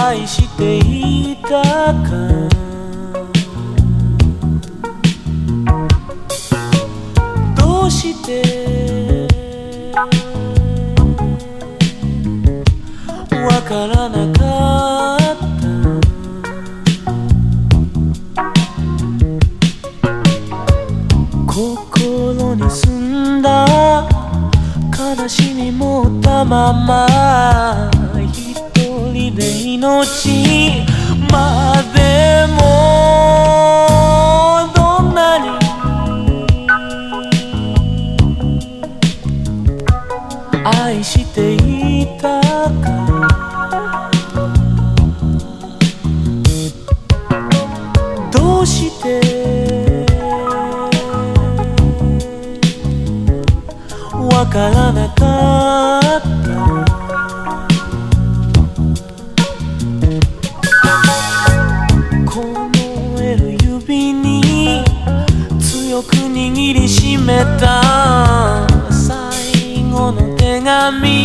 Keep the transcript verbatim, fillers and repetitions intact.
愛していたかどうしてわからなかった心に澄んだ悲しみ持ったまま一人で命までもどんなに愛していたかどうしてわからなかったこのえる指に強く握りしめた最後の手紙